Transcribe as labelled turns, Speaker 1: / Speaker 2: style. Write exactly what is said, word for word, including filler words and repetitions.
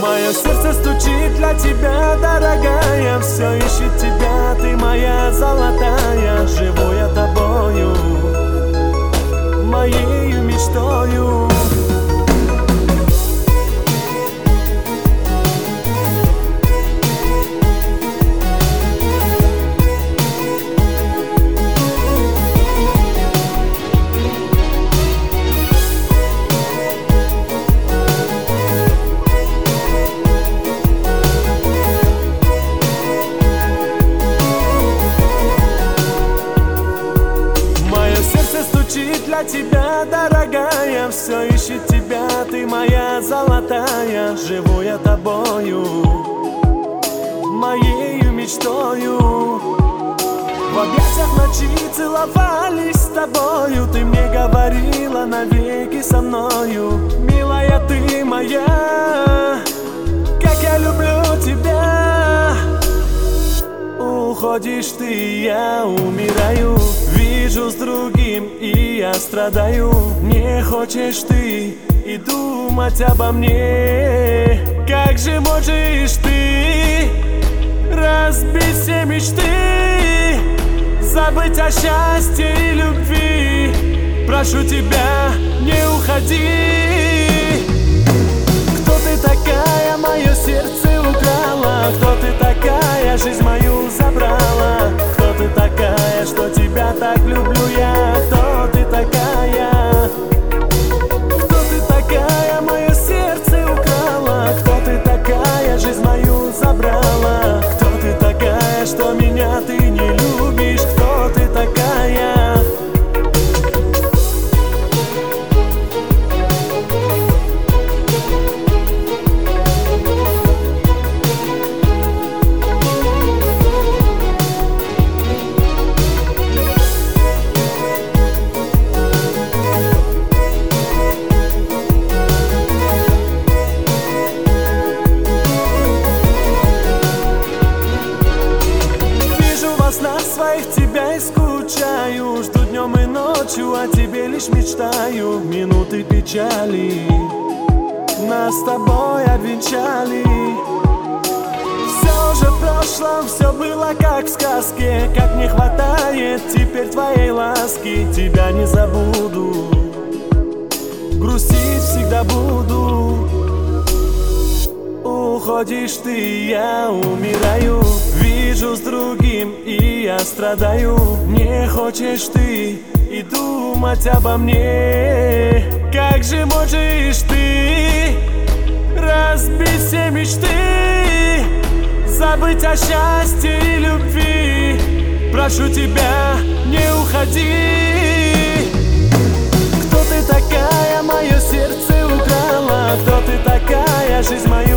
Speaker 1: Мое сердце стучит для тебя, дорогая, все ищет тебя, ты моя золотая. Живу я тобою, моею мечтою. Для тебя, дорогая, все ищет тебя, ты моя золотая. Живу я тобою, моею мечтою. В объятиях ночи целовались с тобою, ты мне говорила навеки со мною. Милая, ты моя, как я люблю тебя. Уходишь ты, я умираю. Вижу с другим, и я страдаю. Не хочешь ты и думать обо мне. Как же можешь ты разбить все мечты, забыть о счастье и любви? Прошу тебя, не уходи. Кто ты такая, мое сердце украла? Кто ты такая, жизнь мою забрала? Кто ты такая, что тебя так люблю я? Кто ты такая? Кто ты такая, мое сердце украла? Кто ты такая, жизнь мою забрала? Кто ты такая, что меня ты не любишь? Кто ты такая? Своих тебя и скучаю, жду днем и ночью, о тебе лишь мечтаю. Минуты печали нас с тобой обвенчали. Все уже в прошлом, все было как в сказке. Как не хватает теперь твоей ласки. Тебя не забуду, грустить всегда буду. Уходишь ты, я умираю. Вижу с другим, и я страдаю. Не хочешь ты и думать обо мне. Как же можешь ты разбить все мечты, забыть о счастье и любви? Прошу тебя, не уходи. Кто ты такая, мое сердце украла? Кто ты такая, жизнь мою